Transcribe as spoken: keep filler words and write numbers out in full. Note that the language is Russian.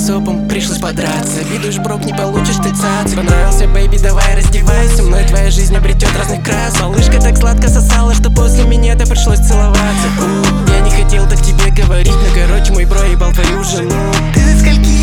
сопом, пришлось подраться. Видишь, брок, не получишь ты цац. Понравился, бэйби, давай раздевайся. Мной твоя жизнь обретет разных крас. Малышка так сладко сосала, что после меня-то пришлось целоваться. У, я не хотел так тебе говорить, но короче мой бро ебал твою жену. Ты до скольки